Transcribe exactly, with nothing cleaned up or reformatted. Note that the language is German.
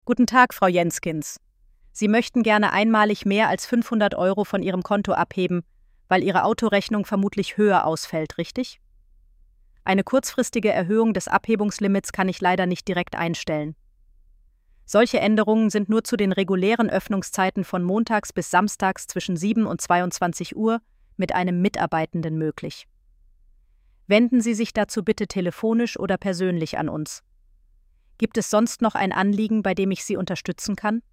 Guten Tag, Frau Jenskins. Sie möchten gerne einmalig mehr als fünfhundert Euro von Ihrem Konto abheben, weil Ihre Autorechnung vermutlich höher ausfällt, richtig? Eine kurzfristige Erhöhung des Abhebungslimits kann ich leider nicht direkt einstellen. Solche Änderungen sind nur zu den regulären Öffnungszeiten von montags bis samstags zwischen sieben und zweiundzwanzig Uhr mit einem Mitarbeitenden möglich. Wenden Sie sich dazu bitte telefonisch oder persönlich an uns. Gibt es sonst noch ein Anliegen, bei dem ich Sie unterstützen kann?